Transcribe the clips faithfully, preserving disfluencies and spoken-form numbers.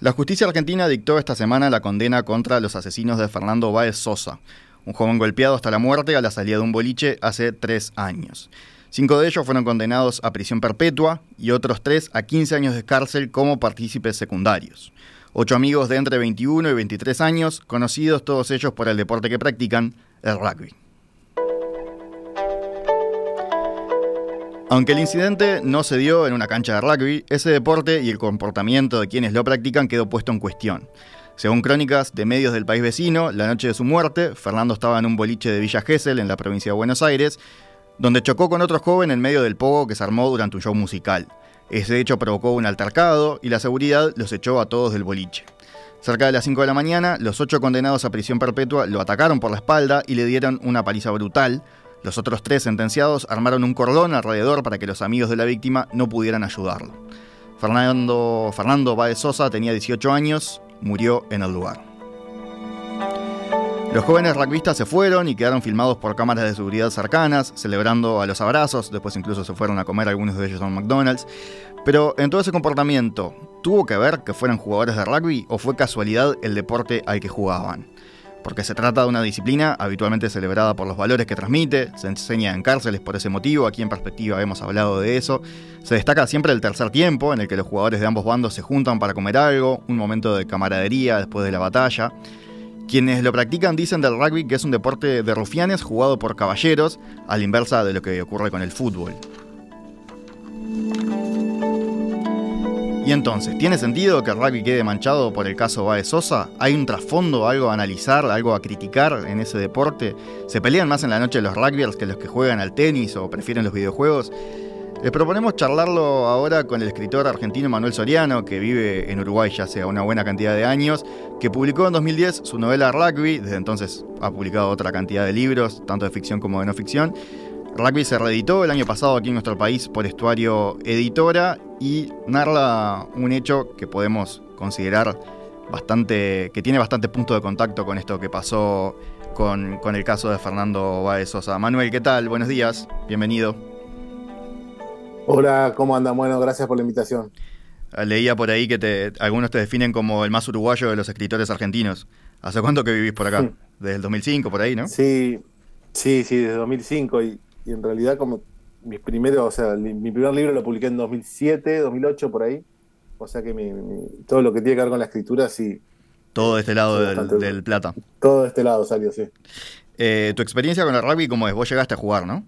La justicia argentina dictó esta semana la condena contra los asesinos de Fernando Báez Sosa, un joven golpeado hasta la muerte a la salida de un boliche hace tres años. Cinco de ellos fueron condenados a prisión perpetua y otros tres a quince años de cárcel como partícipes secundarios. Ocho amigos de entre veintiuno y veintitrés años, conocidos todos ellos por el deporte que practican, el rugby. Aunque el incidente no se dio en una cancha de rugby, ese deporte y el comportamiento de quienes lo practican quedó puesto en cuestión. Según crónicas de medios del país vecino, la noche de su muerte, Fernando estaba en un boliche de Villa Gesell, en la provincia de Buenos Aires, donde chocó con otro joven en medio del pogo que se armó durante un show musical. Ese hecho provocó un altercado y la seguridad los echó a todos del boliche. Cerca de las cinco de la mañana, los ocho condenados a prisión perpetua lo atacaron por la espalda y le dieron una paliza brutal. Los otros tres sentenciados armaron un cordón alrededor para que los amigos de la víctima no pudieran ayudarlo. Fernando, Fernando Báez Sosa tenía dieciocho años, murió en el lugar. Los jóvenes rugbyistas se fueron y quedaron filmados por cámaras de seguridad cercanas, celebrando a los abrazos, después incluso se fueron a comer algunos de ellos a un McDonald's. Pero en todo ese comportamiento, ¿tuvo que ver que fueran jugadores de rugby o fue casualidad el deporte al que jugaban? Porque se trata de una disciplina habitualmente celebrada por los valores que transmite, se enseña en cárceles por ese motivo, aquí en Perspectiva hemos hablado de eso. Se destaca siempre el tercer tiempo, en el que los jugadores de ambos bandos se juntan para comer algo, un momento de camaradería después de la batalla. Quienes lo practican dicen del rugby que es un deporte de rufianes jugado por caballeros, a la inversa de lo que ocurre con el fútbol. Y entonces, ¿tiene sentido que el rugby quede manchado por el caso Báez Sosa? ¿Hay un trasfondo, algo a analizar, algo a criticar en ese deporte? ¿Se pelean más en la noche los rugbyers que los que juegan al tenis o prefieren los videojuegos? Les proponemos charlarlo ahora con el escritor argentino Manuel Soriano, que vive en Uruguay ya hace una buena cantidad de años, que publicó en dos mil diez su novela Rugby. Desde entonces ha publicado otra cantidad de libros, tanto de ficción como de no ficción. Rugby se reeditó el año pasado aquí en nuestro país por Estuario Editora y narra un hecho que podemos considerar bastante, que tiene bastante punto de contacto con esto que pasó con, con el caso de Fernando Báez Sosa. Manuel, ¿qué tal? Buenos días, bienvenido. Hola, ¿cómo andan? Bueno, gracias por la invitación. Leía por ahí que te, algunos te definen como el más uruguayo de los escritores argentinos. ¿Hace cuánto que vivís por acá? Desde el dos mil cinco, por ahí, ¿no? Sí, sí, sí, desde dos mil cinco y, y en realidad como mis primeros, o sea, mi, mi primer libro lo publiqué en dos mil siete, dos mil ocho, por ahí. O sea que mi, mi, todo lo que tiene que ver con la escritura, sí. Todo de este lado del, bastante, del Plata. Todo de este lado salió, sí. Eh, tu experiencia con el rugby, ¿cómo es? Vos llegaste a jugar, ¿no?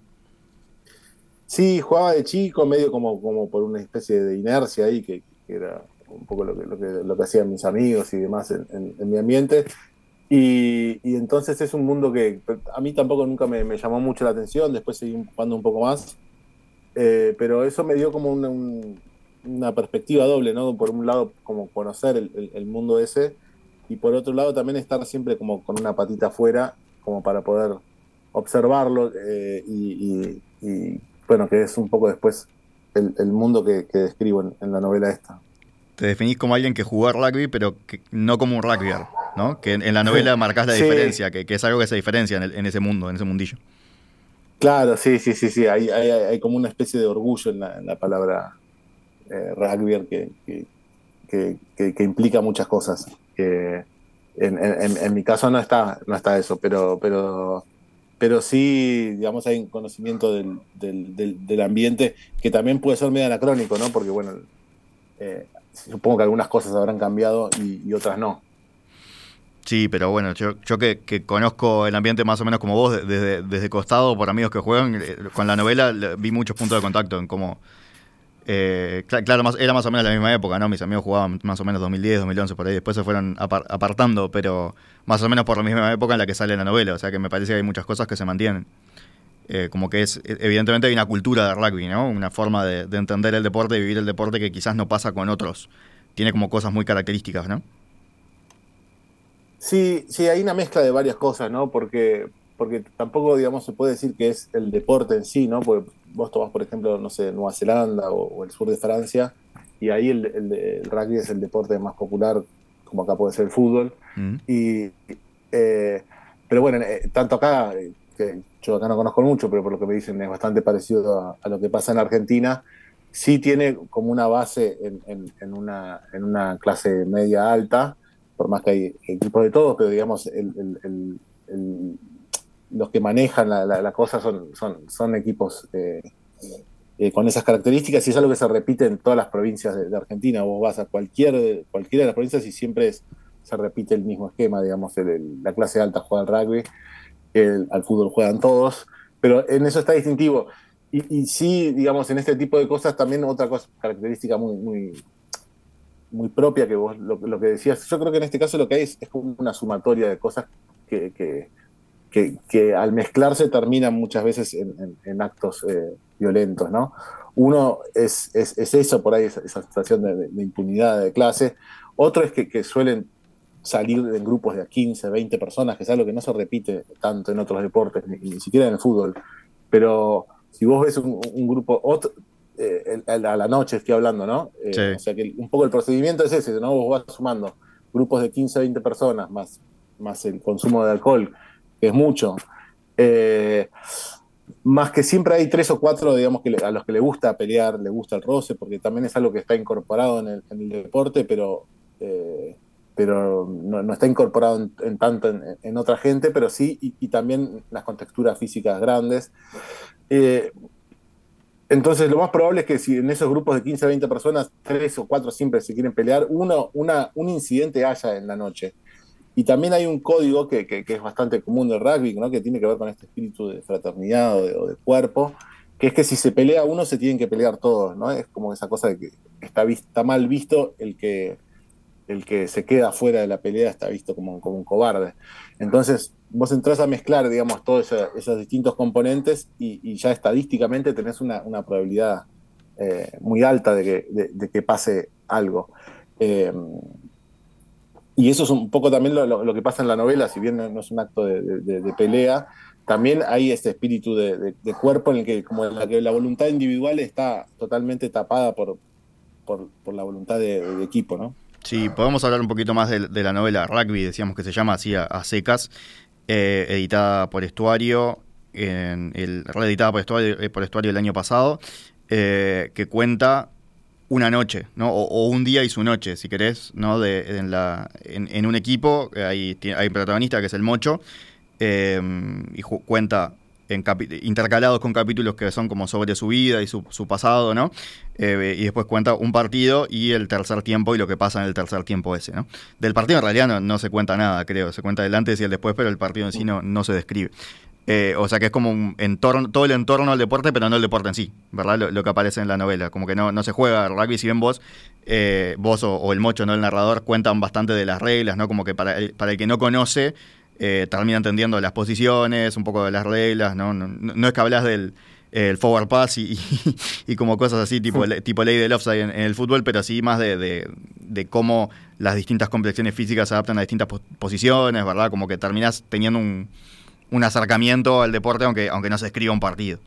Sí, jugaba de chico, medio como, como por una especie de inercia ahí, que, que era un poco lo que, lo que, lo que hacían mis amigos y demás en, en, en mi ambiente. Y, y entonces es un mundo que a mí tampoco nunca me, me llamó mucho la atención, después seguí jugando un poco más, eh, pero eso me dio como una, un, una perspectiva doble, ¿no? Por un lado, como conocer el, el, el mundo ese, y por otro lado también estar siempre como con una patita afuera, como para poder observarlo, eh, y, y, y bueno, que es un poco después el, el mundo que, que describo en, en la novela esta. Te definís como alguien que jugó rugby, pero que, no como un rugbyer, ¿no? Que en, en la novela marcás la Sí. diferencia, que, que es algo que se diferencia en, el, en ese mundo, en ese mundillo. Claro, sí, sí, sí, sí. Hay, hay, hay como una especie de orgullo en la, en la palabra eh, rugbyer que, que, que, que, que implica muchas cosas. Que en, en, en mi caso no está, no está eso, pero, pero, pero sí, digamos, hay un conocimiento del, del, del, del ambiente que también puede ser medio anacrónico, ¿no? Porque, bueno, eh, supongo que algunas cosas habrán cambiado y, y otras no. Sí, pero bueno, yo, yo que, que conozco el ambiente más o menos como vos, desde, desde costado, por amigos que juegan, con la novela vi muchos puntos de contacto en cómo... Eh, cl- claro, más, era más o menos la misma época, ¿no? Mis amigos jugaban más o menos dos mil diez, dos mil once, por ahí. Después se fueron apar- apartando, pero más o menos por la misma época en la que sale la novela. O sea que me parece que hay muchas cosas que se mantienen. Eh, como que es, evidentemente hay una cultura de rugby, ¿no? Una forma de, de entender el deporte, de vivir el deporte que quizás no pasa con otros. Tiene como cosas muy características, ¿no? Sí, sí, hay una mezcla de varias cosas, ¿no? Porque, porque tampoco, digamos, se puede decir que es el deporte en sí, ¿no? Porque vos tomás, por ejemplo, no sé, Nueva Zelanda o, o el sur de Francia, y ahí el, el, el rugby es el deporte más popular, como acá puede ser el fútbol. Mm. Y, eh, pero bueno, eh, tanto acá, eh, que yo acá no conozco mucho, pero por lo que me dicen es bastante parecido a, a lo que pasa en Argentina. sí tiene como una base en, en, en, una, en una clase media alta, por más que hay equipos de todos, pero digamos, el, el, el, el, los que manejan la, la, la cosa son, son, son equipos eh, eh, con esas características, y es algo que se repite en todas las provincias de, de Argentina. Vos vas a cualquier, cualquiera de las provincias y siempre es, se repite el mismo esquema, digamos, el, el, la clase alta juega al rugby, el, al fútbol juegan todos, pero en eso está distintivo. Y, y sí, digamos, en este tipo de cosas también otra cosa, característica muy, muy, muy propia que vos lo, lo que decías, yo creo que en este caso lo que hay es, es como una sumatoria de cosas que, que, que, que al mezclarse terminan muchas veces en, en, en actos eh, violentos, ¿no? Uno es, es, es eso, por ahí, esa, esa situación de, de, de impunidad de clase. Otro es que, que suelen salir en grupos de a quince, veinte personas, que es algo que no se repite tanto en otros deportes, ni, ni siquiera en el fútbol. Pero si vos ves un, un grupo, otro, eh, a la noche estoy hablando, ¿no? Sí. Eh, o sea que un poco el procedimiento es ese, ¿no? Vos vas sumando grupos de quince, veinte personas, más, más el consumo de alcohol, que es mucho. Eh, más que siempre hay tres o cuatro, digamos, que le, a los que le gusta pelear, le gusta el roce, porque también es algo que está incorporado en el, en el deporte, pero, eh, pero no, no está incorporado en, en tanto en, en otra gente, pero sí, y, y también las contexturas físicas grandes. Eh, entonces, lo más probable es que si en esos grupos de quince a veinte personas, tres o cuatro siempre se quieren pelear, uno, una, un incidente haya en la noche. Y también hay un código que, que, que es bastante común del rugby, ¿no? Que tiene que ver con este espíritu de fraternidad o de, o de cuerpo, que es que si se pelea uno, se tienen que pelear todos, ¿no? Es como esa cosa de que está, está mal visto el que, el que se queda fuera de la pelea, está visto como, como un cobarde. Entonces, vos entrás a mezclar, digamos, todos esos, esos distintos componentes y, y ya estadísticamente tenés una, una probabilidad eh, muy alta de que, de, de que pase algo. Eh, Y eso es un poco también lo, lo, lo que pasa en la novela, si bien no es un acto de, de, de pelea, también hay este espíritu de, de, de cuerpo en el que, como la, que la voluntad individual está totalmente tapada por, por, por la voluntad de, de equipo, ¿no? Sí, podemos hablar un poquito más de, de la novela Rugby, decíamos que se llama así a, a secas, eh, editada por Estuario, en el, reeditada por Estuario, eh, por Estuario el año pasado, eh, que cuenta una noche, ¿no? O, o un día y su noche, si querés, ¿no? De, en, la, en, en un equipo, hay, hay un protagonista que es el Mocho, eh, y ju- cuenta en capi- intercalados con capítulos que son como sobre su vida y su, su pasado, ¿no? Eh, y después cuenta un partido y el tercer tiempo y lo que pasa en el tercer tiempo ese, ¿no? Del partido en realidad no, no se cuenta nada, creo, se cuenta el antes y el después, pero el partido en sí no, no se describe. Eh, o sea que es como un entorno, todo el entorno al deporte, pero no el deporte en sí, ¿verdad? Lo, lo que aparece en la novela. Como que no, no se juega rugby, si bien vos, eh, vos o, o el Mocho, ¿no? El narrador, cuentan bastante de las reglas, ¿no? Como que para el, para el que no conoce, eh, termina entendiendo las posiciones, un poco de las reglas, ¿no? No, no, no es que hablas del el forward pass y, y, y como cosas así, tipo, tipo ley del offside en, en el fútbol, pero sí más de, de, de cómo las distintas complexiones físicas se adaptan a distintas pos- posiciones, ¿verdad? Como que terminás teniendo un un acercamiento al deporte, aunque, aunque no se escriba un partido.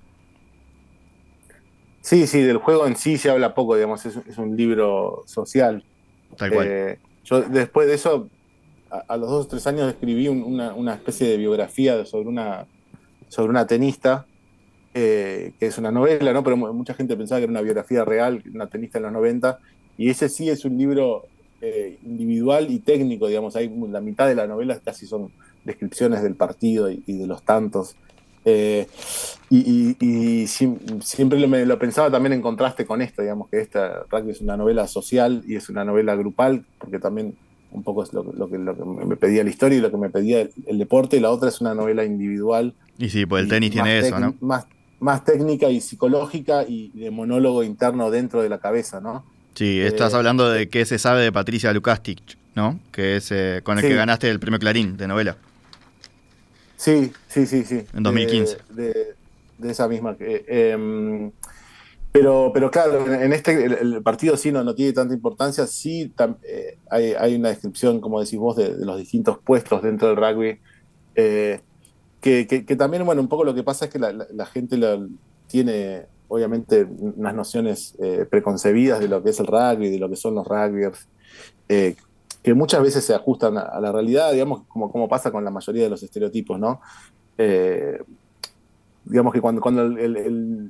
Sí, sí, del juego en sí se habla poco, digamos, es, es un libro social. Tal cual. Eh, yo después de eso, a, a los dos o tres años escribí un, una, una especie de biografía sobre una, sobre una tenista, eh, que es una novela, ¿no? Pero mucha gente pensaba que era una biografía real, una tenista en los noventa, y ese sí es un libro eh, individual y técnico, digamos, hay la mitad de la novela casi son descripciones del partido y, y de los tantos. Eh, y, y, y si, siempre lo, me, lo pensaba también en contraste con esto, digamos, que esta Rugby es una novela social y es una novela grupal, porque también un poco es lo, lo, que, lo que me pedía la historia y lo que me pedía el, el deporte, y la otra es una novela individual Y sí, pues el y, tenis y más, tiene eso, tec, ¿no? más, más técnica y psicológica y de monólogo interno dentro de la cabeza, ¿no? Sí, estás Eh, hablando de eh, qué se sabe de Patricia Lukastic, ¿no? Que es eh, con el que sí, ganaste el premio Clarín de novela sí, sí, sí, sí, en dos mil quince. de, de, de esa misma. Eh, eh, pero, pero claro, en este el, el partido sí no, no tiene tanta importancia, sí tam, eh, hay, hay una descripción, como decís vos, de, de los distintos puestos dentro del rugby. Eh, Que, que, que también, bueno, un poco lo que pasa es que la, la, la gente lo, tiene, obviamente, unas nociones eh, preconcebidas de lo que es el rugby, de lo que son los rugbyers, eh, que muchas veces se ajustan a, a la realidad, digamos, como, como pasa con la mayoría de los estereotipos, ¿no? Eh, digamos que cuando, cuando el, el,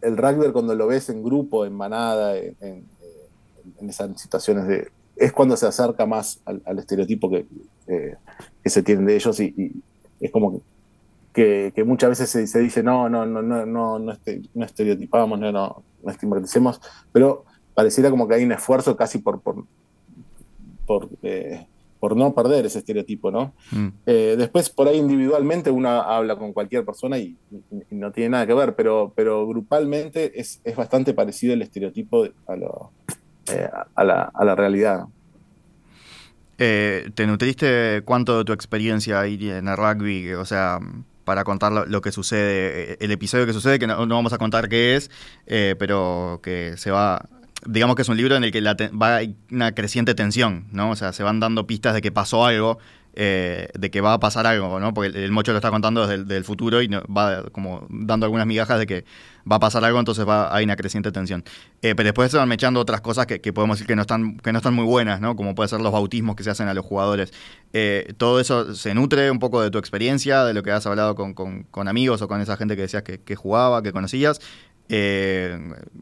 el rugby cuando lo ves en grupo, en manada, en, en, en esas situaciones de... es cuando se acerca más al, al estereotipo que, eh, que se tiene de ellos y, y es como que, que muchas veces se, se dice no, no, no, no, no, no, este, no estereotipamos, no, no, no estigmaticemos, pero pareciera como que hay un esfuerzo casi por, por, por, eh, por no perder ese estereotipo, ¿no? Mm. Eh, después, por ahí individualmente uno habla con cualquier persona y, y, y no tiene nada que ver, pero, pero grupalmente es, es bastante parecido el estereotipo a, lo, eh, a, la, a la realidad. Eh, ¿Te nutriste cuánto de tu experiencia ahí en el rugby? O sea, para contar lo, lo que sucede, el episodio que sucede, que no, no vamos a contar qué es, eh, pero que se va... Digamos que es un libro en el que la te, va hay una creciente tensión, ¿no? O sea, se van dando pistas de que pasó algo, eh, de que va a pasar algo, ¿no? Porque el, el Mocho lo está contando desde el del futuro y no, va como dando algunas migajas de que va a pasar algo, entonces va, hay una creciente tensión. Eh, pero después se van mechando otras cosas que, que podemos decir que no están que no están muy buenas, ¿no? Como puede ser los bautismos que se hacen a los jugadores. Eh, todo eso se nutre un poco de tu experiencia, de lo que has hablado con, con, con amigos o con esa gente que decías que, que jugaba, que conocías. Eh,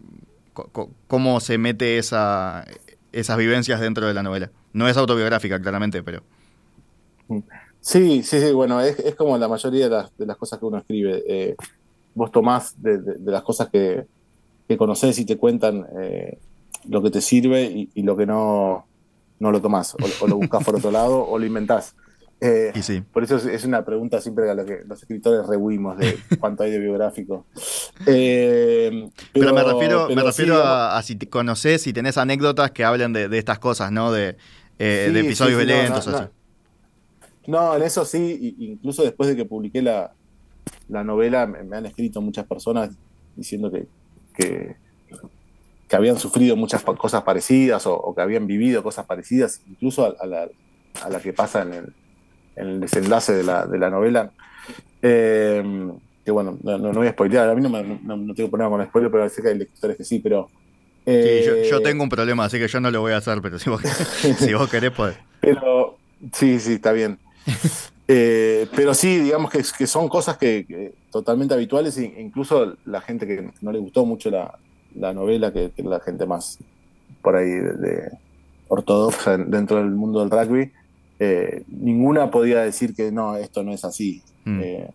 ¿Cómo se mete esa, esas vivencias dentro de la novela? No es autobiográfica, claramente, pero... Sí, sí, sí, bueno, es, es como la mayoría de las, de las cosas que uno escribe. Eh, vos tomás de, de, de las cosas que, que conocés y te cuentan eh, lo que te sirve y, y lo que no, no lo tomás. O, o lo buscás por otro lado o lo inventás. Eh, y sí. Por eso es, es una pregunta siempre a la que los escritores rehuimos de cuánto hay de biográfico. Eh, pero, pero me refiero, pero me refiero sí, a, a si te conocés, si tenés anécdotas que hablen de, de estas cosas, ¿no? De, eh, sí, de episodios sí, sí, violentos. No, no, así. No, no, en eso sí, incluso después de que publiqué la, la novela, me, me han escrito muchas personas diciendo que, que, que habían sufrido muchas cosas parecidas o, o que habían vivido cosas parecidas, incluso a, a, la, a la que pasa en el, en el desenlace de la, de la novela. Eh, que bueno, no, no, no voy a spoilear, a mí no, me, no, no tengo problema con el spoiler, pero sé que hay lectores que sí, pero... Eh, sí, yo, yo tengo un problema, así que yo no lo voy a hacer, pero si vos, si vos querés, podés. Pero sí, sí, está bien. Eh, pero sí, digamos que, que son cosas que, que totalmente habituales, e incluso la gente que no le gustó mucho la, la novela, que, que la gente más por ahí de, de ortodoxa dentro del mundo del rugby, eh, ninguna podía decir que no, esto no es así. Mm. Eh,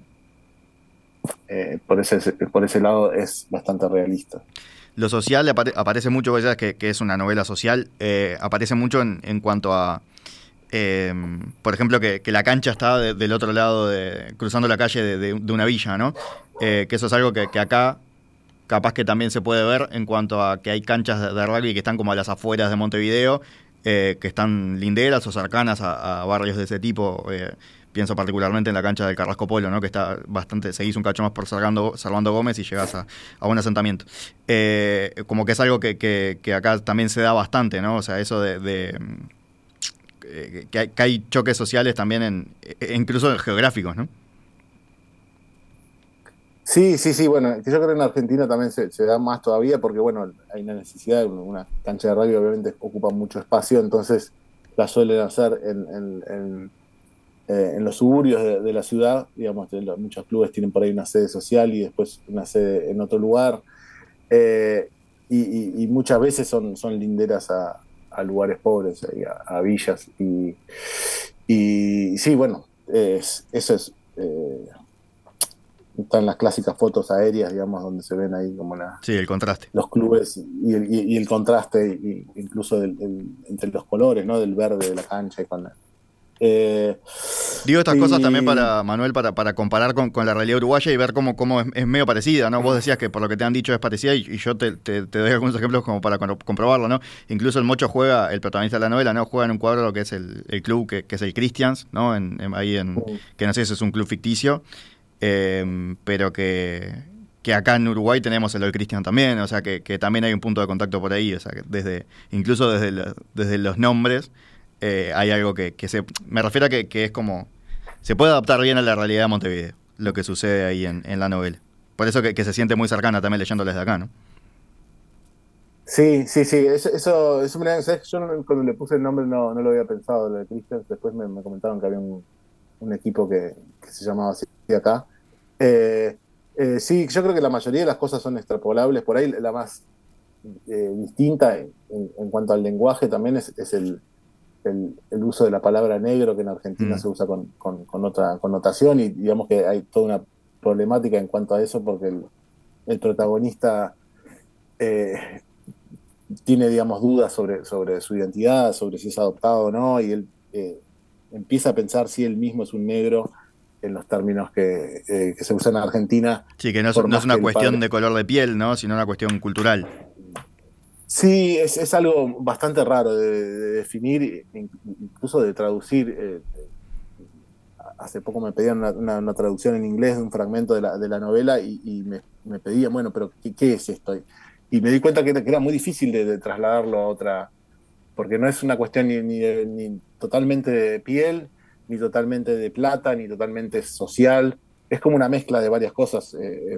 eh, por, ese, por ese lado es bastante realista. Lo social apare aparece mucho, vos sabés que, que es una novela social, eh, aparece mucho en, en cuanto a... Eh, por ejemplo, que, que la cancha está de, del otro lado, de, cruzando la calle de, de, de una villa, ¿no? Eh, que eso es algo que, que acá capaz que también se puede ver en cuanto a que hay canchas de, de rugby que están como a las afueras de Montevideo, eh, que están linderas o cercanas a, a barrios de ese tipo. Eh, pienso particularmente en la cancha del Carrasco Polo, ¿no? Que está bastante, seguís un cacho más por Servando, Servando Gómez y llegás a, a un asentamiento. Eh, como que es algo que, que, que acá también se da bastante, ¿no? O sea, eso de... de Que hay, que hay choques sociales también, en, incluso geográficos, ¿no? Sí, sí, sí, bueno, yo creo que en Argentina también se, se da más todavía porque, bueno, hay una necesidad, una cancha de rugby obviamente ocupa mucho espacio, entonces la suelen hacer en, en, en, eh, en los suburbios de, de la ciudad, digamos, los, muchos clubes tienen por ahí una sede social y después una sede en otro lugar, eh, y, y, y muchas veces son, son linderas a, a lugares pobres, a, a villas, y, y sí, bueno, es, eso es... Eh, están las clásicas fotos aéreas, digamos, donde se ven ahí como la, sí, el contraste. Los clubes y el, y, y el contraste, y, incluso del, el, entre los colores, ¿no? Del verde de la cancha y con la, eh, Digo estas y... cosas también para, Manuel, para, para comparar con, con la realidad uruguaya y ver cómo, cómo es, es medio parecida, ¿no? Vos decías que por lo que te han dicho es parecida y, y yo te, te, te doy algunos ejemplos como para comprobarlo, ¿no? Incluso el Mocho juega, el protagonista de la novela, ¿no? Juega en un cuadro lo que es el, el club, que, que es el Christians, ¿no? En, en, ahí en, uh. que no sé si es un club ficticio, eh, pero que... que acá en Uruguay tenemos el All Christian también, o sea que, que también hay un punto de contacto por ahí, o sea que desde, incluso desde, la, desde los nombres eh, hay algo que, que se, me refiero a que, que es como, se puede adaptar bien a la realidad de Montevideo, lo que sucede ahí en, en la novela. Por eso que, que se siente muy cercana también leyéndoles de acá, ¿no? Sí, sí, sí, eso, eso, eso me, ¿sabes? Yo no, cuando le puse el nombre no, no lo había pensado, lo de Christian, después me, me comentaron que había un, un equipo que, que se llamaba así acá. Eh, Eh, sí, yo creo que la mayoría de las cosas son extrapolables. Por ahí la más eh, distinta en, en cuanto al lenguaje también es, es el, el, el, uso de la palabra negro, que en Argentina Mm. se usa con, con, con otra connotación, y digamos que hay toda una problemática en cuanto a eso, porque el, el protagonista eh, tiene, digamos, dudas sobre, sobre su identidad, sobre si es adoptado o no, y él eh, empieza a pensar si él mismo es un negro en los términos que, eh, que se usan en Argentina, Sí, que no es, por no es más una que el cuestión padre... de color de piel, ¿no? Sino una cuestión cultural. Sí, es, es algo bastante raro de, de definir, incluso de traducir. Eh, hace poco me pedían una, una, una, traducción en inglés de un fragmento de la, de la novela, y, y me, me, pedían, bueno, pero ¿qué, qué es esto? Y me di cuenta que era, que era muy difícil de, de, trasladarlo a otra, porque no es una cuestión ni, ni, de, ni totalmente de piel, ni totalmente de plata, ni totalmente social. Es como una mezcla de varias cosas. Eh,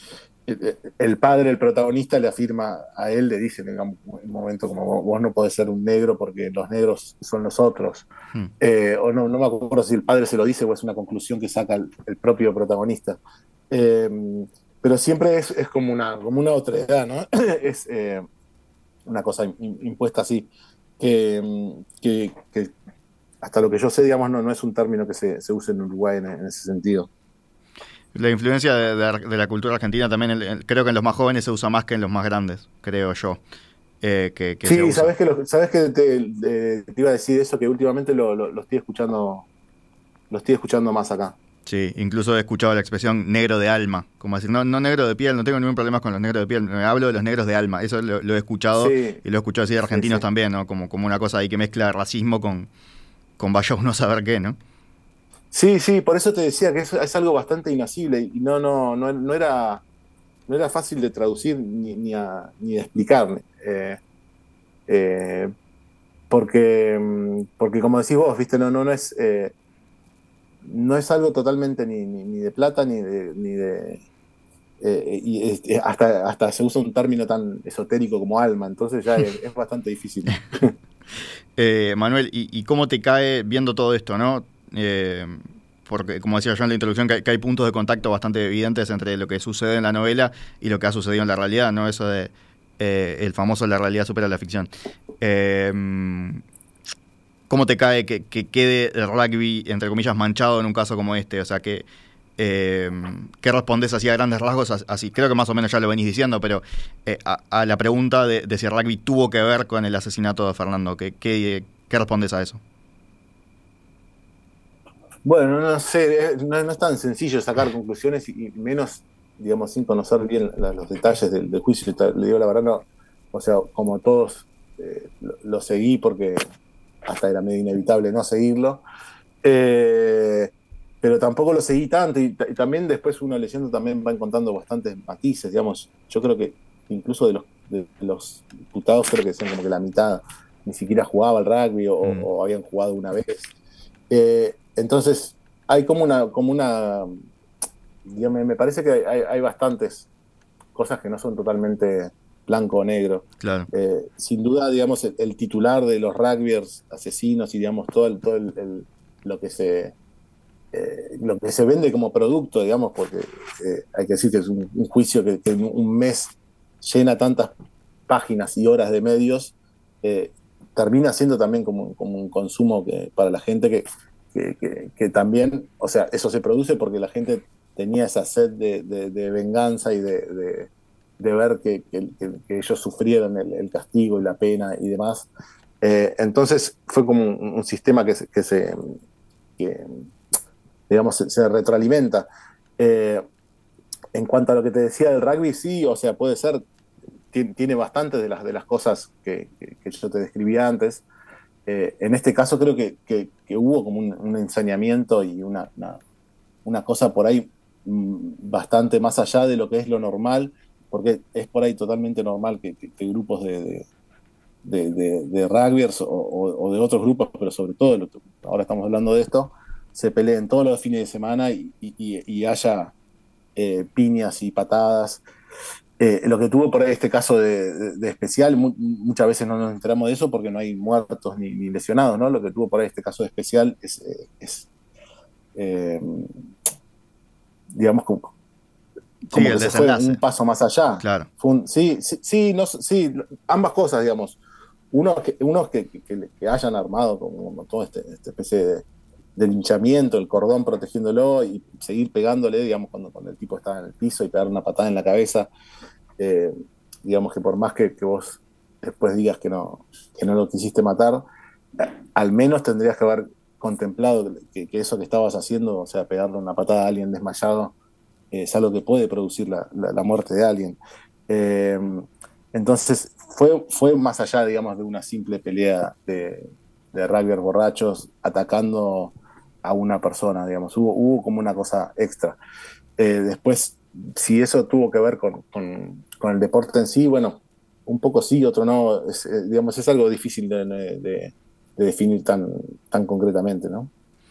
el padre, el protagonista, le afirma a él, le dice en un momento como: vos no podés ser un negro porque los negros son los otros. Hmm. Eh, o no, no me acuerdo si el padre se lo dice o es una conclusión que saca el, el propio protagonista. Eh, pero siempre es, es, como, una, como una otredad, ¿no? Es eh, una cosa impuesta así, que, que, que, hasta lo que yo sé, digamos, no, no es un término que se, se use en Uruguay en, en ese sentido. La influencia de, de, de la cultura argentina también, el, creo que en los más jóvenes se usa más que en los más grandes, creo yo, eh, que, que se Sí, usa. sabes que, lo, sabes que te, te, te, iba a decir eso, que últimamente lo, lo, lo, estoy escuchando, lo estoy escuchando más acá. Sí, incluso he escuchado la expresión negro de alma, como decir, no, no negro de piel, no tengo ningún problema con los negros de piel, me hablo de los negros de alma, eso lo, lo he escuchado, Sí, y lo he escuchado así de sí, argentinos sí. también, ¿no? Como, como una cosa ahí que mezcla racismo con, con vaya uno a saber qué, ¿no? Sí, sí, por eso te decía que es, es algo bastante inasible, y no, no, no, no, era, no era fácil de traducir ni, ni, a, ni de explicar. Eh, eh, porque, porque como decís vos, viste, no, no, no es, eh, no es algo totalmente ni, ni, ni de plata ni de, ni de eh, y este, hasta, hasta se usa un término tan esotérico como alma, entonces ya es, es bastante difícil. Eh, Manuel, ¿y, ¿y cómo te cae viendo todo esto, no? Eh, porque, como decía yo en la introducción, que hay, que hay puntos de contacto bastante evidentes entre lo que sucede en la novela y lo que ha sucedido en la realidad, ¿no? Eso de eh, el famoso "la realidad supera la ficción". Eh, ¿Cómo te cae que, que quede el rugby, entre comillas, manchado en un caso como este? O sea, que eh, ¿qué respondes así a grandes rasgos? Así, creo que más o menos ya lo venís diciendo, pero eh, a, a la pregunta de, de si el rugby tuvo que ver con el asesinato de Fernando, ¿qué, qué, qué respondes a eso? Bueno, no sé, no, no es tan sencillo sacar conclusiones, y, y menos, digamos, sin conocer bien la, los detalles del, del juicio. Le digo la verdad, no, o sea, como todos, eh, lo, lo, seguí porque hasta era medio inevitable no seguirlo, eh, pero tampoco lo seguí tanto, y, y, también después uno leyendo también va encontrando bastantes matices, digamos. Yo creo que incluso de los, de los diputados, creo que decían como que la mitad ni siquiera jugaba al rugby, o, Mm. o habían jugado una vez. Eh, entonces, hay como una, como una, digamos, me parece que hay, hay, bastantes cosas que no son totalmente blanco o negro. Claro. Eh, sin duda, digamos, el, el, titular de los rugbyers asesinos, y digamos todo, el, todo el, el, lo que se eh, lo que se vende como producto, digamos, porque eh, hay que decir que es un, un juicio que, que, un mes llena tantas páginas y horas de medios, eh, termina siendo también como, como un consumo que, para la gente que, que, que, que, también, o sea, eso se produce porque la gente tenía esa sed de, de, de venganza y de, de, de ver que, que, que, ellos sufrieron el, el castigo y la pena y demás. Eh, entonces fue como un, un sistema que, que se... Que, digamos, se, se retroalimenta. Eh, en cuanto a lo que te decía del rugby, sí, o sea, puede ser, tiene, tiene bastantes de las, de las cosas que, que, que yo te describí antes. Eh, en este caso creo que, que, que hubo como un, un ensañamiento y una, una, una cosa por ahí mmm, bastante más allá de lo que es lo normal, porque es por ahí totalmente normal que, que, que grupos de, de, de, de, de rugbyers o, o, o de otros grupos, pero sobre todo, ahora estamos hablando de esto, se peleen todos los fines de semana, y, y, y haya eh, piñas y patadas. Eh, lo que tuvo por ahí este caso de, de, de especial, mu muchas veces no nos enteramos de eso porque no hay muertos ni, ni lesionados, ¿no? Lo que tuvo por ahí este caso de especial es, eh, es eh, digamos, como, como sí, que se fue un paso más allá. Claro. Fue un, sí, sí, sí, no, sí, ambas cosas, digamos. Unos que, unos que, que, que hayan armado como toda este, esta especie de, de linchamiento, el cordón protegiéndolo y seguir pegándole, digamos, cuando, cuando el tipo estaba en el piso y pegar una patada en la cabeza. Eh, digamos que por más que, que vos después digas que no, que no lo quisiste matar, al menos tendrías que haber contemplado que, que eso que estabas haciendo, o sea, pegarle una patada a alguien desmayado, eh, es algo que puede producir la, la, la muerte de alguien. Eh, entonces, fue, fue más allá, digamos, de una simple pelea de, de rugbyers borrachos atacando a una persona, digamos. Hubo, hubo como una cosa extra. Eh, después, si eso tuvo que ver con, con, con el deporte en sí, bueno, un poco sí, otro no. Es, eh, digamos, es algo difícil de, de, de definir tan, tan concretamente, ¿no?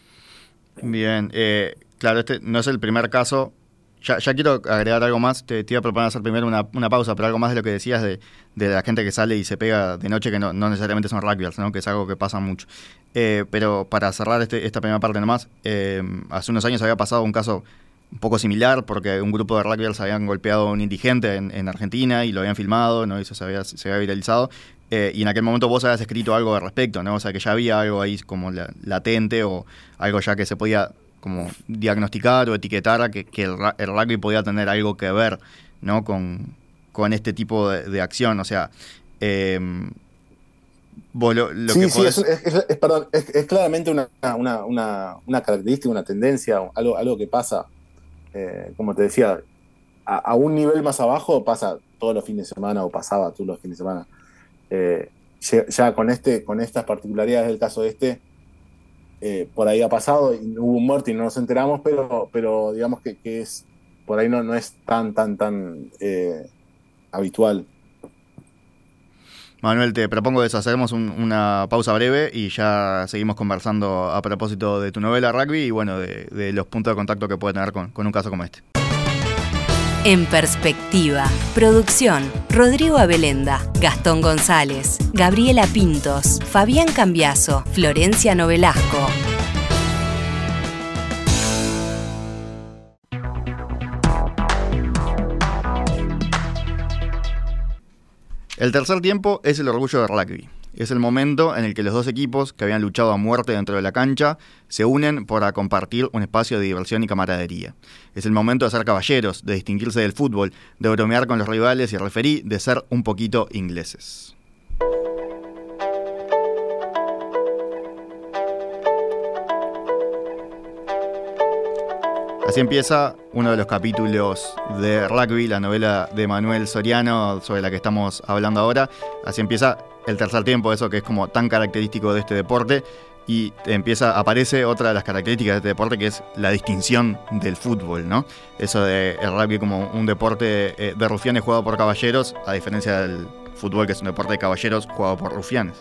Bien, eh, claro, este no es el primer caso. Ya, ya quiero agregar algo más. Te, te iba a proponer hacer primero una, una pausa, pero algo más de lo que decías de, de la gente que sale y se pega de noche, que no, no necesariamente son rugbyers, ¿no? Que es algo que pasa mucho. Eh, pero para cerrar este, esta primera parte nomás, eh, hace unos años había pasado un caso un poco similar, porque un grupo de rugbyers habían golpeado a un indigente en, en Argentina y lo habían filmado, ¿no? Y eso se había, se había viralizado. Eh, y en aquel momento vos habías escrito algo al respecto, ¿no? O sea, que ya había algo ahí como la, latente o algo ya que se podía como diagnosticar o etiquetar que, que el, el rugby podía tener algo que ver, ¿no? Con, con este tipo de, de acción. O sea, eh, vos lo, lo sí, que sí, podés... es, es, es, perdón, es, es claramente una, una, una, una característica, una tendencia, algo, algo que pasa, eh, como te decía, a, a un nivel más abajo pasa todos los fines de semana o pasaba todos los fines de semana. Eh, ya con, este, con estas particularidades del caso este, eh, por ahí ha pasado y hubo un muerto y no nos enteramos, pero, pero digamos que, que es por ahí no, no es tan, tan, tan eh, habitual. Manuel, te propongo eso, hacemos un, una pausa breve y ya seguimos conversando a propósito de tu novela Rugby y bueno, de, de los puntos de contacto que puede tener con, con un caso como este. En Perspectiva. Producción: Rodrigo Abelenda, Gastón González, Gabriela Pintos, Fabián Cambiaso, Florencia Novelasco. El tercer tiempo es el orgullo del rugby. Es el momento en el que los dos equipos, que habían luchado a muerte dentro de la cancha, se unen para compartir un espacio de diversión y camaradería. Es el momento de ser caballeros, de distinguirse del fútbol, de bromear con los rivales y el referí, de ser un poquito ingleses. Así empieza uno de los capítulos de Rugby, la novela de Manuel Soriano sobre la que estamos hablando ahora. Así empieza el tercer tiempo, eso que es como tan característico de este deporte. Y empieza, aparece otra de las características de este deporte, que es la distinción del fútbol, ¿no? Eso de el rugby como un deporte eh, de rufianes jugado por caballeros, a diferencia del fútbol, que es un deporte de caballeros jugado por rufianes.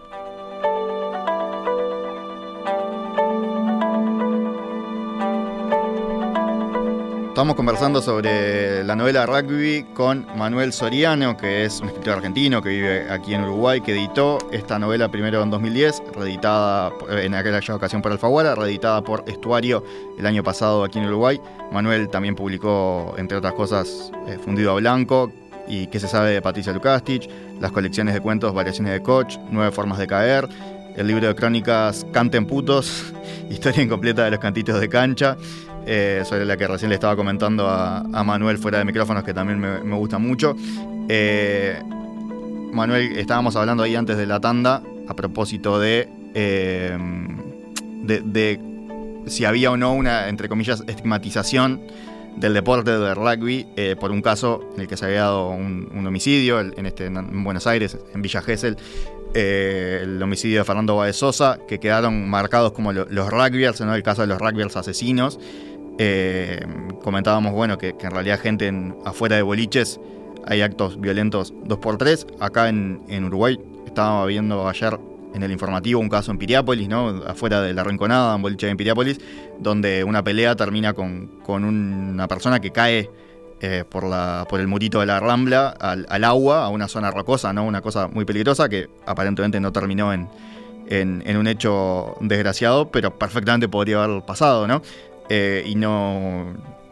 Estamos conversando sobre la novela Rugby con Manuel Soriano, que es un escritor argentino que vive aquí en Uruguay, que editó esta novela primero en dos mil diez, reeditada en aquella ocasión por Alfaguara, reeditada por Estuario el año pasado aquí en Uruguay. Manuel también publicó, entre otras cosas, eh, Fundido a Blanco y ¿Qué se sabe de Patricia Lukastich?, las colecciones de cuentos Variaciones de Koch, Nueve formas de caer, el libro de crónicas Canten putos, Historia incompleta de los cantitos de cancha, Eh, sobre la que recién le estaba comentando a, a Manuel fuera de micrófonos, que también me, me gusta mucho. Eh, Manuel, estábamos hablando ahí antes de la tanda a propósito de, eh, de, de si había o no una, entre comillas, estigmatización del deporte del rugby eh, por un caso en el que se había dado un, un homicidio en, este, en Buenos Aires, en Villa Gesell. Eh, el homicidio de Fernando Báez Sosa, que quedaron marcados como lo, los rugbyers, ¿no? El caso de los rugbyers asesinos. Eh, comentábamos, bueno, que, que en realidad gente en, afuera de boliches hay actos violentos dos por tres. Acá en, en Uruguay estábamos viendo ayer en el informativo un caso en Piriápolis, ¿no? Afuera de la Rinconada, en boliche en Piriápolis, donde una pelea termina con, con una persona que cae eh, por, la, por el murito de la Rambla al, al agua, a una zona rocosa, ¿no? Una cosa muy peligrosa que aparentemente no terminó en, en, en un hecho desgraciado, pero perfectamente podría haber pasado, ¿no? Eh, y no,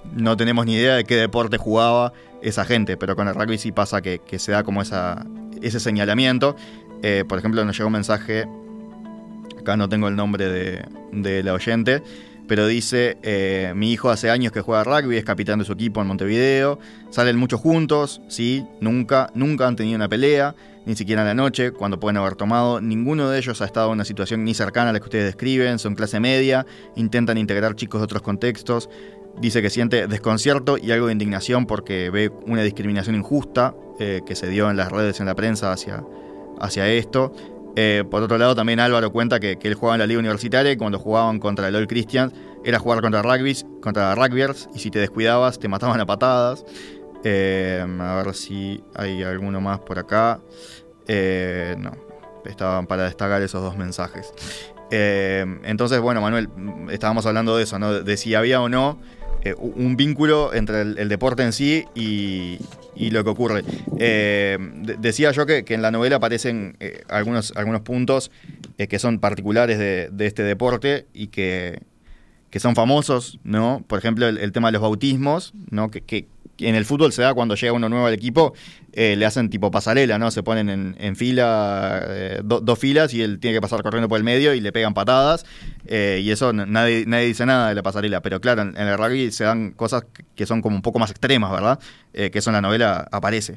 no tenemos ni idea de qué deporte jugaba esa gente, pero con el rugby sí pasa que, que se da como esa, ese señalamiento. Eh, por ejemplo, nos llegó un mensaje, acá no tengo el nombre de, de la oyente, pero dice, eh, mi hijo hace años que juega rugby, es capitán de su equipo en Montevideo, salen muchos juntos, sí, nunca, nunca han tenido una pelea, ni siquiera en la noche, cuando pueden haber tomado. Ninguno de ellos ha estado en una situación ni cercana a la que ustedes describen, son clase media, intentan integrar chicos de otros contextos. Dice que siente desconcierto y algo de indignación porque ve una discriminación injusta eh, que se dio en las redes, en la prensa hacia, hacia esto. Eh, por otro lado, también Álvaro cuenta que, que él jugaba en la liga universitaria y cuando jugaban contra el All Christians era jugar contra rugby's, contra rugbyers, y si te descuidabas te mataban a patadas. Eh, a ver si hay alguno más por acá. Eh, no, estaban para destacar esos dos mensajes. Eh, entonces, bueno, Manuel, estábamos hablando de eso, ¿no? De si había o no eh, un vínculo entre el, el deporte en sí y, y lo que ocurre. Eh, de, decía yo que, que en la novela aparecen eh, algunos, algunos puntos eh, que son particulares de, de este deporte y que, que son famosos, ¿no? Por ejemplo, el, el tema de los bautismos, ¿no? Que, que en el fútbol se da cuando llega uno nuevo al equipo, eh, le hacen tipo pasarela, ¿no? Se ponen en, en fila, eh, do, dos filas, y él tiene que pasar corriendo por el medio y le pegan patadas, eh, y eso nadie, nadie dice nada de la pasarela, pero claro, en, en el rugby se dan cosas que son como un poco más extremas, ¿verdad? Eh, que eso en la novela aparece.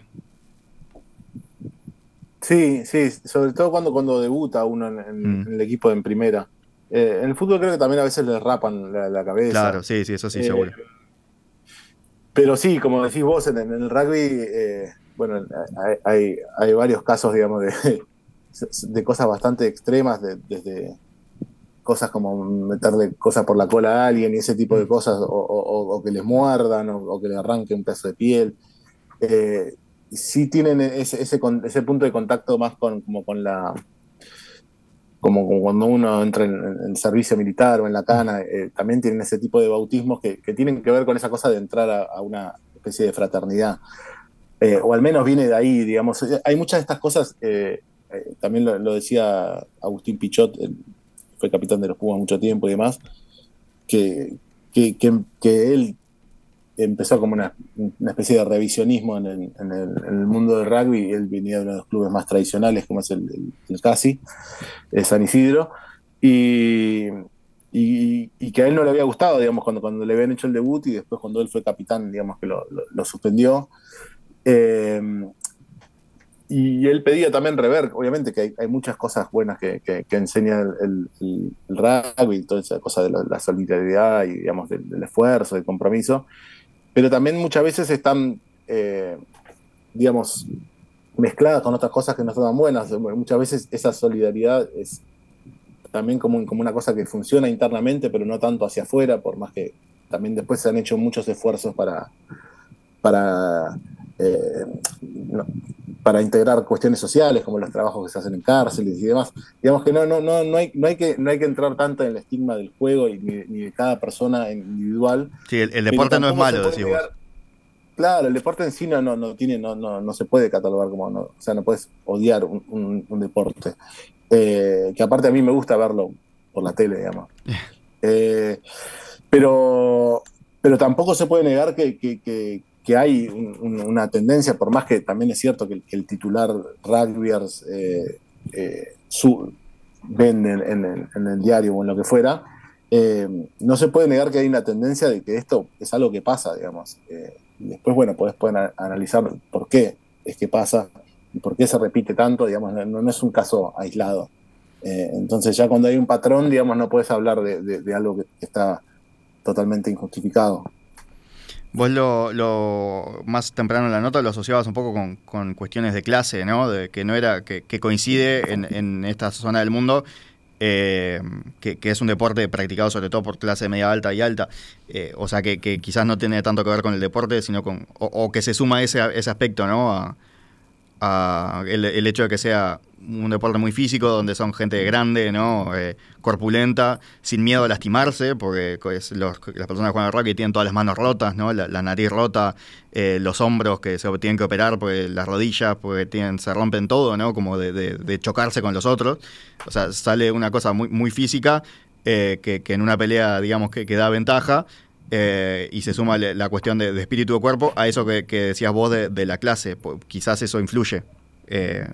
Sí, sí, sobre todo cuando, cuando debuta uno en, en, mm. en el equipo en primera. Eh, en el fútbol creo que también a veces le rapan la, la cabeza. Claro, sí, sí, eso sí, eh, seguro. Pero sí, como decís vos, en, en el rugby, eh, bueno, hay, hay, hay varios casos, digamos, de, de cosas bastante extremas, de, desde cosas como meterle cosas por la cola a alguien y ese tipo de cosas, o, o, o que les muerdan, o, o que le arranque un pedazo de piel. Eh, sí tienen ese, ese, ese punto de contacto más con, como con la... Como, como cuando uno entra en, en el servicio militar o en la cana, eh, también tienen ese tipo de bautismos que, que tienen que ver con esa cosa de entrar a, a una especie de fraternidad. Eh, o al menos viene de ahí, digamos. Hay muchas de estas cosas, eh, eh, también lo, lo decía Agustín Pichot, el, fue capitán de los Pumas mucho tiempo y demás, que, que, que, que él empezó como una, una especie de revisionismo en el, en, el, en el mundo del rugby. Él venía de uno de los clubes más tradicionales, como es el, el, el Casi, el San Isidro, y, y, y que a él no le había gustado, digamos, cuando, cuando le habían hecho el debut, y después cuando él fue capitán, digamos, que lo, lo, lo suspendió. Eh, y él pedía también rever, obviamente, que hay, hay muchas cosas buenas que, que, que enseña el, el, el rugby, toda esa cosa de la, la solidaridad y, digamos, del, del esfuerzo, del compromiso, pero también muchas veces están, eh, digamos, mezcladas con otras cosas que no son tan buenas. Muchas veces esa solidaridad es también como, como una cosa que funciona internamente, pero no tanto hacia afuera, por más que también después se han hecho muchos esfuerzos para, para, eh, no, para integrar cuestiones sociales, como los trabajos que se hacen en cárceles y demás. Digamos que no, no, no, no, hay, no, hay, que, no hay que entrar tanto en el estigma del juego y ni, ni de cada persona individual. Sí, el, el deporte no es malo, decís vos. Claro, el deporte en sí no, no, no tiene, no, no, no se puede catalogar como, no, o sea, no puedes odiar un, un, un deporte. Eh, que aparte a mí me gusta verlo por la tele, digamos. Eh, pero, pero tampoco se puede negar que, que, que, que hay un, un, una tendencia, por más que también es cierto que el, que el titular rugbyers eh, eh, su, vende en, en, el, en el diario o en lo que fuera, eh, no se puede negar que hay una tendencia de que esto es algo que pasa, digamos. Eh, y después, bueno, podés, pueden analizar por qué es que pasa y por qué se repite tanto, digamos, no, no es un caso aislado. Eh, entonces ya cuando hay un patrón, digamos, no puedes hablar de, de, de algo que está totalmente injustificado. Vos lo, lo más temprano en la nota lo asociabas un poco con, con cuestiones de clase, ¿no? De que no era, que, que coincide en, en esta zona del mundo, eh, que, que es un deporte practicado sobre todo por clase media alta y alta. Eh, o sea que, que quizás no tiene tanto que ver con el deporte, sino con. O, o que se suma ese, ese aspecto, ¿no? A, a el, el hecho de que sea un deporte muy físico, donde son gente grande, ¿no? Eh, corpulenta, sin miedo a lastimarse, porque es los, las personas que juegan al rugby tienen todas las manos rotas, ¿no? La, la nariz rota, eh, los hombros que se tienen que operar, porque las rodillas, porque tienen, se rompen todo, ¿no? Como de, de, de chocarse con los otros. O sea, sale una cosa muy, muy física, eh, que, que en una pelea, digamos, que, que da ventaja. Eh, y se suma la cuestión de, de espíritu de cuerpo a eso que, que decías vos de, de la clase. Quizás eso influye. Eh,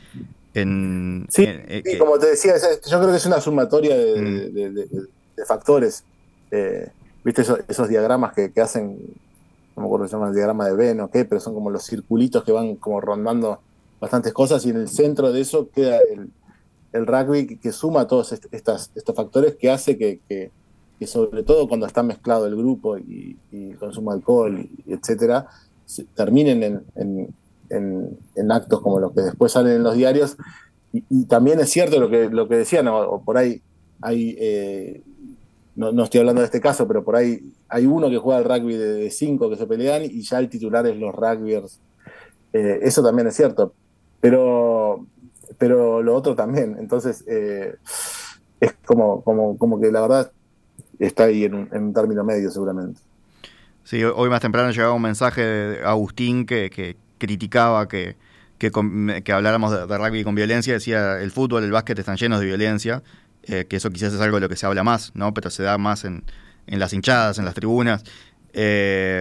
en, sí, en, eh, sí que, como te decía, yo creo que es una sumatoria de, mm. de, de, de, de factores. Eh, ¿Viste esos, esos diagramas que, que hacen, no me acuerdo que se llama el diagrama de Venn o qué, pero son como los circulitos que van como rondando bastantes cosas y en el centro de eso queda el, el rugby que, que suma todos est estas, estos factores que hace que, que que sobre todo cuando está mezclado el grupo y, y el consumo de alcohol, y, etcétera, se, terminen en, en, en, en actos como los que después salen en los diarios. Y, y también es cierto lo que, lo que decían, o, o por ahí hay, eh, no, no estoy hablando de este caso, pero por ahí hay uno que juega al rugby de, de cinco que se pelean y ya el titular es los rugbyers. Eh, eso también es cierto, pero, pero lo otro también. Entonces, eh, es como, como, como que la verdad está ahí en un, en un término medio seguramente. Sí, hoy más temprano llegaba un mensaje de Agustín que, que criticaba que, que, que habláramos de, de rugby con violencia. Decía, el fútbol, el básquet están llenos de violencia, eh, que eso quizás es algo de lo que se habla más, ¿no? Pero se da más en, en las hinchadas, en las tribunas. Eh,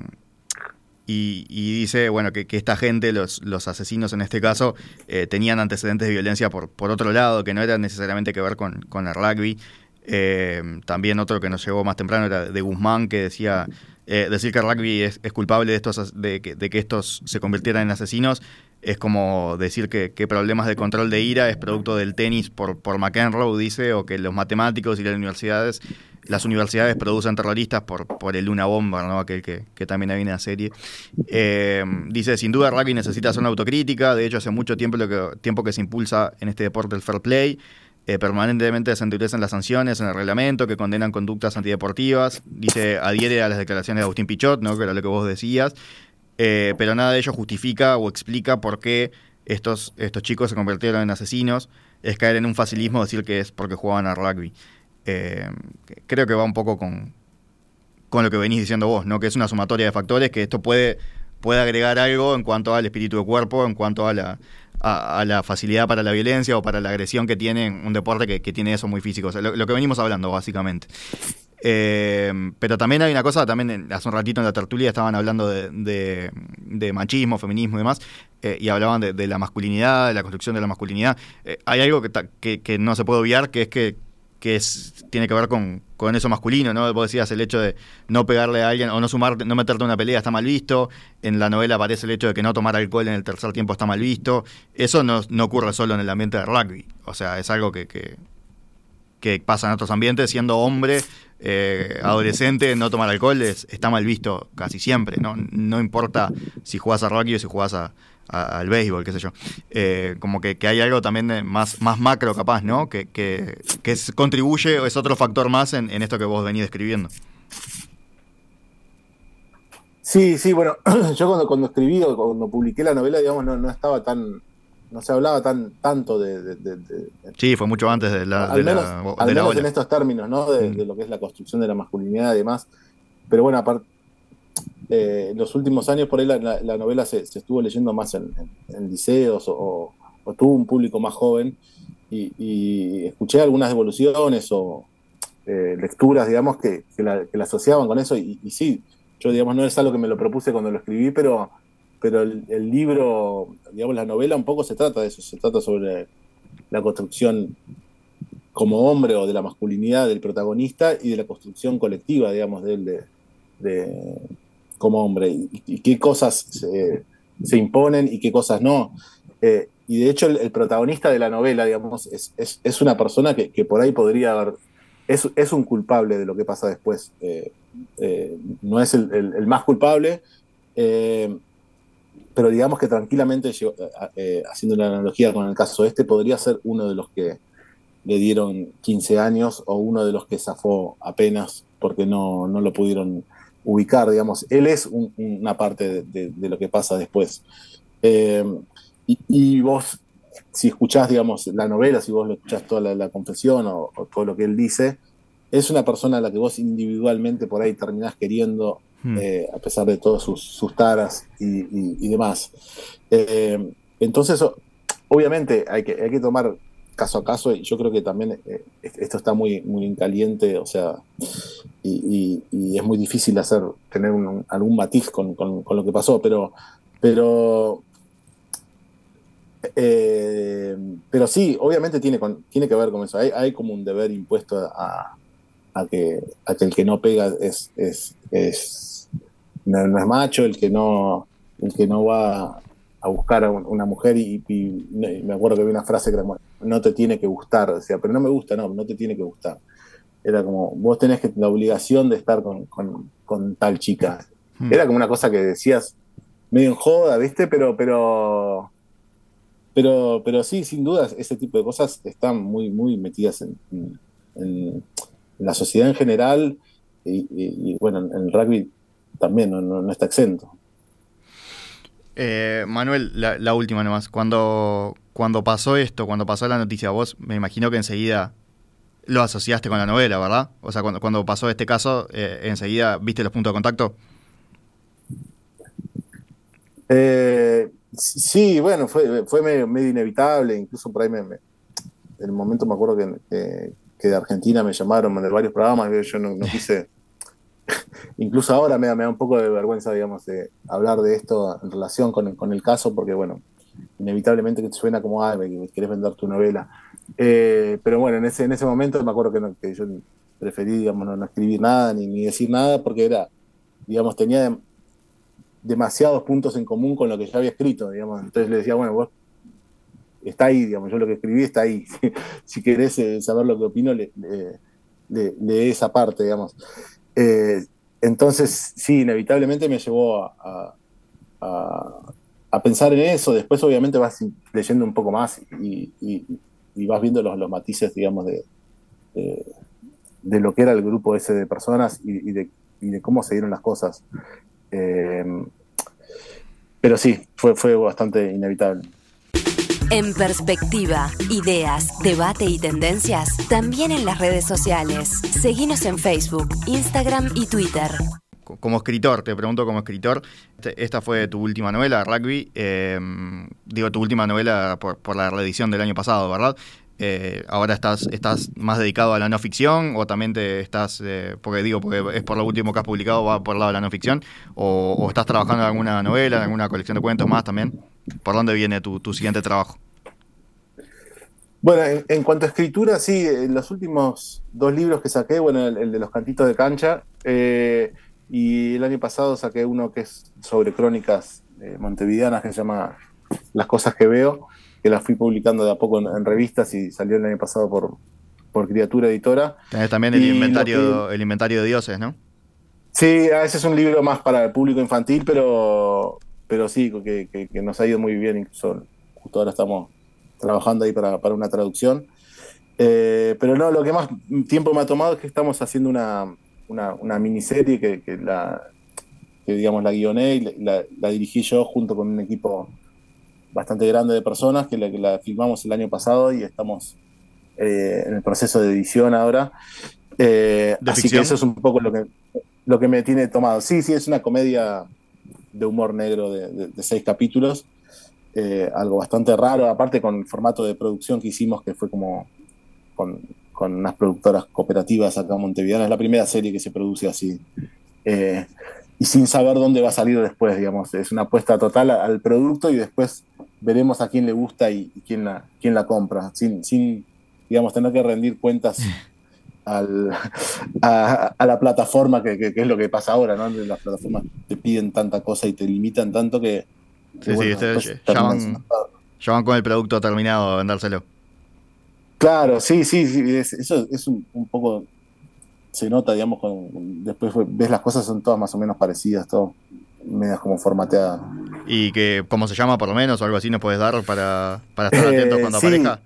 y, y dice, bueno, que, que esta gente, los, los asesinos en este caso, eh, tenían antecedentes de violencia por, por otro lado, que no era necesariamente que ver con, con el rugby. Eh, también otro que nos llegó más temprano era de Guzmán, que decía eh, decir que el rugby es, es culpable de estos de que, de que estos se convirtieran en asesinos es como decir que, que problemas de control de ira es producto del tenis por, por McEnroe, dice, o que los matemáticos y las universidades las universidades producen terroristas por, por el Luna Bomber, ¿no? Aquel que, que también hay una serie. Eh, dice, sin duda el rugby necesita hacer una autocrítica, de hecho hace mucho tiempo, lo que, tiempo que se impulsa en este deporte el fair play. Eh, permanentemente se endurecen las sanciones en el reglamento que condenan conductas antideportivas. Dice, adhiere a las declaraciones de Agustín Pichot, ¿no? Que era lo que vos decías. Eh, pero nada de ello justifica o explica por qué estos, estos chicos se convirtieron en asesinos. Es caer en un facilismo decir que es porque jugaban al rugby. Eh, creo que va un poco con, con lo que venís diciendo vos, ¿no? Que es una sumatoria de factores, que esto puede, puede agregar algo en cuanto al espíritu de cuerpo, en cuanto a la... A, a la facilidad para la violencia o para la agresión que tiene un deporte que, que tiene eso muy físico. O sea, lo, lo que venimos hablando, básicamente. Eh, pero también hay una cosa, también hace un ratito en la tertulia estaban hablando de, de, de machismo, feminismo y demás, eh, y hablaban de, de la masculinidad, de la construcción de la masculinidad. Eh, hay algo que, que, que no se puede obviar, que es que que es, tiene que ver con, con eso masculino, ¿no? Vos decías el hecho de no pegarle a alguien o no sumar, no meterte en una pelea está mal visto. En la novela aparece el hecho de que no tomar alcohol en el tercer tiempo está mal visto. Eso no, no ocurre solo en el ambiente de rugby. O sea, es algo que, que, que pasa en otros ambientes. Siendo hombre, eh, adolescente, no tomar alcohol es, está mal visto casi siempre, ¿no? No importa si jugás a rugby o si jugás a A, al béisbol, qué sé yo. Eh, como que, que hay algo también más, más macro capaz, ¿no? Que, que, que es, contribuye o es otro factor más en, en esto que vos venís describiendo. Sí, sí, bueno, yo cuando, cuando escribí o cuando publiqué la novela, digamos, no, no estaba tan, no se hablaba tan tanto de... de, de, de sí, fue mucho antes de la Al de menos, la, de al la menos ola. En estos términos, ¿no? De, mm. de lo que es la construcción de la masculinidad y demás. Pero bueno, aparte, Eh, en los últimos años por ahí la, la, la novela se, se estuvo leyendo más en, en, en liceos o, o, o tuvo un público más joven y, y escuché algunas devoluciones o eh, lecturas, digamos, que, que, la, que la asociaban con eso y, y sí, yo, digamos, no es algo que me lo propuse cuando lo escribí, pero, pero el, el libro, digamos, la novela un poco se trata de eso, se trata sobre la construcción como hombre o de la masculinidad del protagonista y de la construcción colectiva, digamos, de él de, de como hombre, y, y qué cosas se, se imponen y qué cosas no. Eh, y de hecho el, el protagonista de la novela, digamos, es, es, es una persona que, que por ahí podría haber, es, es un culpable de lo que pasa después. Eh, eh, no es el, el, el más culpable, eh, pero digamos que tranquilamente, eh, haciendo una analogía con el caso este, podría ser uno de los que le dieron quince años o uno de los que zafó apenas porque no, no lo pudieron ubicar, digamos. Él es un, una parte de, de, de lo que pasa después. Eh, y, y vos, si escuchás, digamos, la novela, si vos lo escuchás toda la, la confesión o, o todo lo que él dice, es una persona a la que vos individualmente por ahí terminás queriendo, hmm. eh, a pesar de todas sus, sus taras y, y, y demás. Eh, entonces, obviamente hay que, hay que tomar caso a caso, y yo creo que también eh, esto está muy, muy en caliente, o sea, y, y, y es muy difícil hacer, tener un, algún matiz con, con, con lo que pasó, pero, pero, eh, pero sí, obviamente tiene, con, tiene que ver con eso, hay, hay como un deber impuesto a, a, que, a que el que no pega es, es, es no, no es macho, el que no, el que no va a buscar a una mujer y, y, y me acuerdo que había una frase que era como, no te tiene que gustar, decía, pero no me gusta, no, no te tiene que gustar. Era como, vos tenés que, la obligación de estar con, con, con tal chica. Hmm. Era como una cosa que decías medio en joda, ¿viste? Pero, pero, pero, pero sí, sin duda, ese tipo de cosas están muy, muy metidas en, en, en la sociedad en general y, y, y bueno, en el rugby también no, no, no está exento. Eh, Manuel, la, la última nomás. Cuando, cuando pasó esto, cuando pasó la noticia, vos me imagino que enseguida lo asociaste con la novela, ¿verdad? O sea, cuando, cuando pasó este caso, eh, enseguida viste los puntos de contacto. Eh, sí, bueno, fue, fue medio, medio inevitable. Incluso por ahí, me, me, en el momento me acuerdo que, que, que de Argentina me llamaron de varios programas. Yo no, no quise. Incluso ahora me da, me da un poco de vergüenza, digamos, de hablar de esto en relación con el, con el caso, porque, bueno, inevitablemente que te suena como, ah, me querés vender tu novela. Eh, pero bueno, en ese, en ese momento me acuerdo que, no, que yo preferí, digamos, no, no escribir nada ni, ni decir nada, porque era, digamos, tenía de, demasiados puntos en común con lo que ya había escrito, digamos. Entonces le decía, bueno, vos está ahí, digamos, yo lo que escribí está ahí. Si querés eh, saber lo que opino, le, le, le, lee esa parte, digamos. Eh, entonces, sí, inevitablemente me llevó a, a, a pensar en eso. Después, obviamente, vas leyendo un poco más y, y, y vas viendo los, los matices, digamos, de, de, de lo que era el grupo ese de personas y, y, de, y de cómo se dieron las cosas. Eh, pero sí, fue, fue bastante inevitable. En Perspectiva, ideas, debate y tendencias, también en las redes sociales. Seguinos en Facebook, Instagram y Twitter. Como escritor, te pregunto como escritor, esta fue tu última novela, Rugby, eh, digo tu última novela por, por la reedición del año pasado, ¿verdad? Eh, ahora estás, estás más dedicado a la no ficción o también te estás, eh, porque digo, porque es por lo último que has publicado, va por el lado de la no ficción, o, o estás trabajando en alguna novela, en alguna colección de cuentos más también. ¿Por dónde viene tu, tu siguiente trabajo? Bueno, en, en cuanto a escritura, sí, en los últimos dos libros que saqué, bueno, el, el de los cantitos de cancha, eh, y el año pasado saqué uno que es sobre crónicas eh, montevideanas, que se llama Las cosas que veo, que las fui publicando de a poco en, en revistas y salió el año pasado por, por Criatura Editora. Tenés también el inventario, que, el inventario de dioses, ¿no? Sí, ese es un libro más para el público infantil, pero, pero sí, que, que, que nos ha ido muy bien, incluso justo ahora estamos trabajando ahí para, para una traducción. Eh, pero no, lo que más tiempo me ha tomado es que estamos haciendo una, una, una miniserie que, que, la, que digamos la guioné y la, la dirigí yo junto con un equipo bastante grande de personas que la, que la filmamos el año pasado y estamos eh, en el proceso de edición ahora. Eh, así ficción? Que eso es un poco lo que, lo que me tiene tomado. Sí, sí, es una comedia de humor negro de, de, de seis capítulos. Eh, algo bastante raro, aparte con el formato de producción que hicimos, que fue como con, con unas productoras cooperativas acá en Montevideo. Es la primera serie que se produce así. Eh, y sin saber dónde va a salir después, digamos. Es una apuesta total al producto y después veremos a quién le gusta y, y quién, la, quién la compra, sin, sin, digamos, tener que rendir cuentas al, a, a la plataforma, que, que, que es lo que pasa ahora, ¿no? Las plataformas te piden tanta cosa y te limitan tanto que... Sí, bueno, sí, este, ya, van, ya van con el producto terminado a vendérselo. Claro, sí, sí, sí es, eso es un, un poco... Se nota, digamos, con, después ves las cosas, son todas más o menos parecidas, todo medias como formateadas. ¿Y que cómo se llama, por lo menos, o algo así nos puedes dar para, para estar atentos eh, cuando sí, aparezca?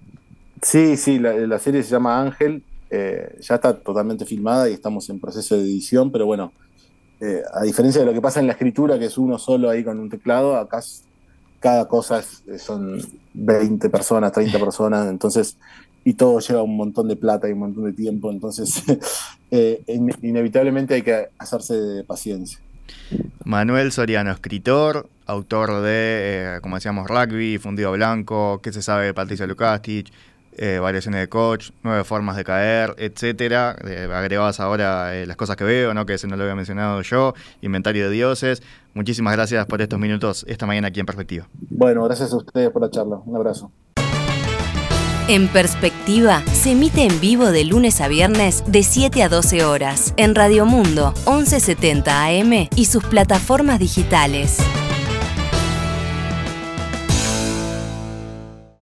Sí, sí, la, la serie se llama Ángel, eh, ya está totalmente filmada y estamos en proceso de edición, pero bueno, eh, a diferencia de lo que pasa en la escritura, que es uno solo ahí con un teclado, acá cada cosa es, son veinte personas, treinta personas, entonces... y todo lleva un montón de plata y un montón de tiempo, entonces eh, in, inevitablemente hay que hacerse de paciencia. Manuel Soriano, escritor, autor de, eh, como decíamos, Rugby, Fundido Blanco, ¿Qué se sabe de Patricia Lukács? eh, variaciones de Koch, nueve formas de caer, etcétera. Eh, agregadas ahora eh, las cosas que veo, ¿no? Que ese no lo había mencionado yo, inventario de dioses. Muchísimas gracias por estos minutos esta mañana aquí en Perspectiva. Bueno, gracias a ustedes por la charla. Un abrazo. En Perspectiva se emite en vivo de lunes a viernes de siete a doce horas en Radio Mundo once setenta A M y sus plataformas digitales.